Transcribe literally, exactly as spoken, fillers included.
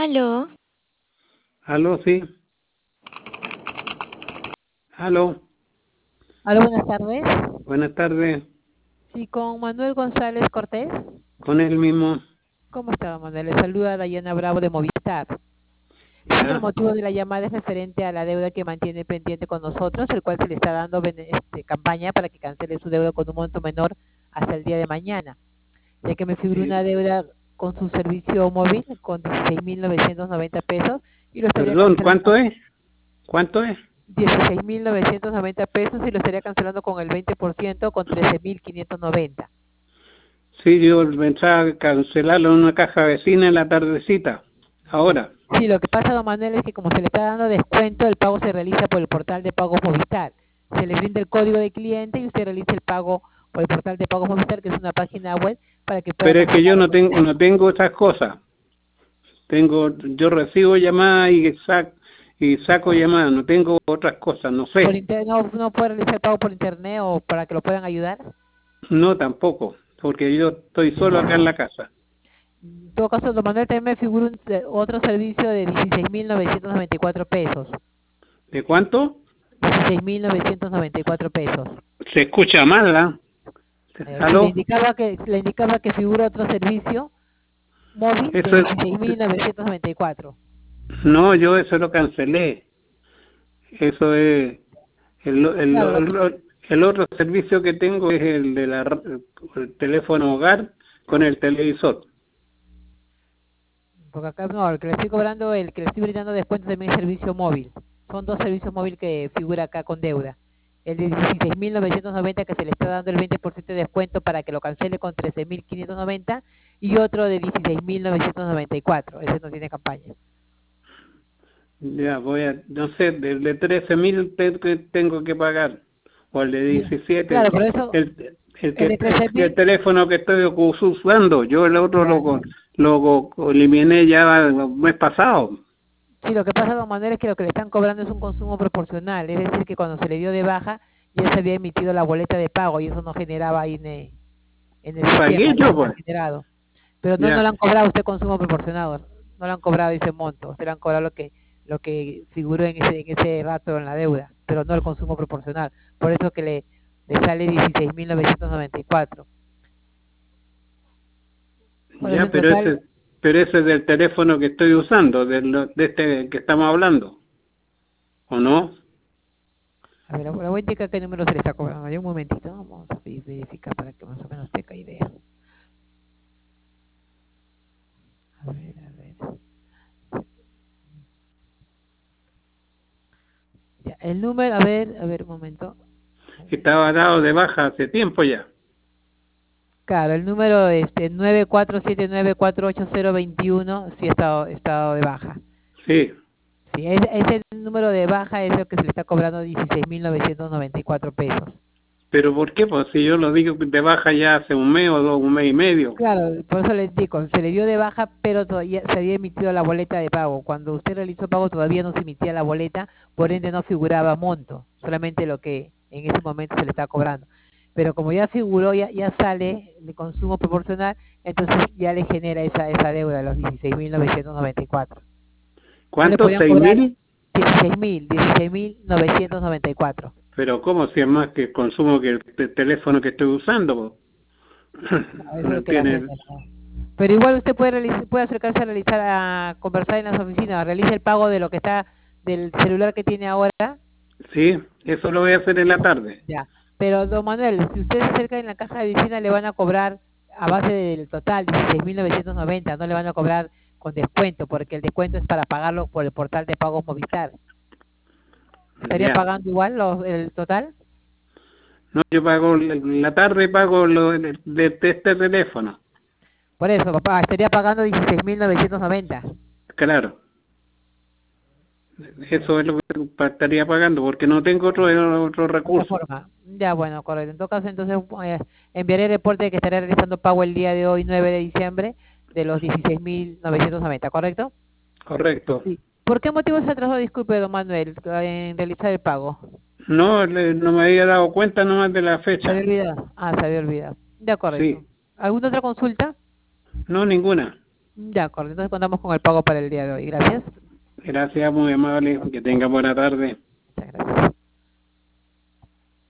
Aló, Aló, sí. Aló, Hola, buenas tardes. buenas tardes. Sí, con Manuel González Cortés. Con él mismo. ¿Cómo está, don Manuel? Le saluda Dayana Bravo de Movistar. Sí, el Ya, motivo de la llamada es referente a la deuda que mantiene pendiente con nosotros, el cual se le está dando bene- este, campaña para que cancele su deuda con un monto menor hasta el día de mañana, ya que me figura sí. una deuda con su servicio móvil con dieciséis mil novecientos noventa pesos y lo estaría Perdón, ¿cuánto cancelando es? ¿Cuánto es? dieciséis mil novecientos noventa pesos y lo estaría cancelando con el veinte por ciento con trece mil quinientos noventa. Sí, yo pensaba cancelarlo en una caja vecina en la tardecita. Ahora. Sí, lo que pasa, don Manuel, es que como se le está dando descuento, el pago se realiza por el portal de pagos Movistar. Se le brinda el código de cliente y usted realiza el pago por el portal de pagos Movistar, que es una página web para que pueda Pero es que yo cancelar. no tengo, no tengo esas cosas. Tengo, yo recibo llamadas y saco, y saco llamadas, no tengo otras cosas, no Por sé. inter- no, no puede realizar el pago por internet o para que lo puedan ayudar. No tampoco, porque yo estoy solo acá en la casa. En todo caso, don Manuel, también me figura un se- otro servicio de dieciséis mil novecientos noventa y cuatro pesos. ¿De cuánto? dieciséis mil novecientos noventa y cuatro pesos. Se escucha mal, ¿ah? Eh, sí, le ¿Aló? indicaba que le indicaba que figura otro servicio móvil de Eso es, dieciséis mil novecientos noventa y cuatro. no, yo eso lo cancelé. Eso es, el, el, Claro, lo que, el, el otro servicio que tengo es el de la el teléfono hogar con el televisor. porque acá no, el que le estoy cobrando, el que le estoy brindando descuento también es servicio móvil. Son dos servicios móviles que figura acá con deuda. El de dieciséis mil novecientos noventa que se le está dando el veinte por ciento de descuento para que lo cancele con trece mil quinientos noventa y otro de dieciséis mil novecientos noventa y cuatro. Ese no tiene campaña. Ya voy a, no sé, el de trece mil tengo que pagar, o el de Sí. diecisiete, Claro, el, por eso el, el el que de el, trece el mil, teléfono que estoy usando, yo el otro ya. lo, lo eliminé ya el mes pasado. Sí, lo que pasa, don Manuel, es que lo que le están cobrando es un consumo proporcional, es decir, que cuando se le dio de baja ya se había emitido la boleta de pago y eso no generaba ahí en el, en el sistema, Pagué no yo, está pues. generado. Pero no, no le Ya. han cobrado a usted consumo proporcionado, no le han cobrado ese monto, usted le han cobrado lo que lo que figuró en ese, en ese rato en la deuda, pero no el consumo proporcional. Por eso que le, le sale dieciséis mil novecientos noventa y cuatro. Por eso Ya, en pero total, ese, pero ese es del teléfono que estoy usando, del, de este que estamos hablando, ¿o no? a ver, le voy a indicar qué número se le está cobrando. Hay un momentito, vamos a verificar para que más o menos tenga idea. A ver, a ver. Ya, el número, a ver, a ver, un momento. Estaba dado de baja hace tiempo ya. Claro, el número este nueve cuatro siete nueve cuatro ocho cero dos uno sí ha estado, estado de baja. Sí, Sí, ese, ese número de baja es el que se le está cobrando dieciséis mil novecientos noventa y cuatro pesos. pero ¿por qué? Pues si yo lo digo de baja ya hace un mes o dos, un mes y medio. Claro, por eso les digo, se le dio de baja, pero todavía se había emitido la boleta de pago. Cuando usted realizó el pago todavía no se emitía la boleta, por ende no figuraba monto, solamente lo que en ese momento se le está cobrando. Pero como ya figuró, ya, ya sale de consumo proporcional, entonces ya le genera esa, esa deuda de los dieciséis mil novecientos noventa y cuatro. No le ¿Cuánto? podían ¿Seis cobrar mil? dieciséis mil, dieciséis mil novecientos noventa y cuatro. Pero ¿cómo si es más que el consumo que el te- teléfono que estoy usando? Po? Eso es No lo que la tiene. gente no. Pero igual usted puede realizar, puede acercarse a realizar, a conversar en las oficinas, realice el pago de lo que está, del celular que tiene ahora, Sí, eso lo voy a hacer en la tarde. ya. Pero, don Manuel, si usted se acerca en la caja de vecina, le van a cobrar a base del total dieciséis mil novecientos noventa, no le van a cobrar con descuento, porque el descuento es para pagarlo por el portal de pagos Movistar. ¿Estaría Ya. pagando igual los, el total? No, yo pago en la tarde, pago lo de, de- de este teléfono. Por eso, papá, estaría pagando dieciséis mil novecientos noventa. Claro, eso es lo que pa- estaría pagando, porque no tengo otro, otro Otra recurso. forma. Ya, bueno, correcto. En todo caso, entonces eh, enviaré el reporte de que estaré realizando pago el día de hoy, nueve de diciembre, de los dieciséis mil novecientos noventa, ¿correcto? Correcto. Sí. ¿Por qué motivo se atrasó, disculpe, don Manuel, en realizar el pago? No, le- no me había dado cuenta nomás de la ¿Se había fecha. olvidado? Ah, se había olvidado. Ya, correcto. Sí, ¿Alguna otra consulta? no ninguna. De acuerdo, entonces contamos con el pago para el día de hoy. Gracias. Gracias, muy amable. Que tenga buena tarde. Muchas gracias.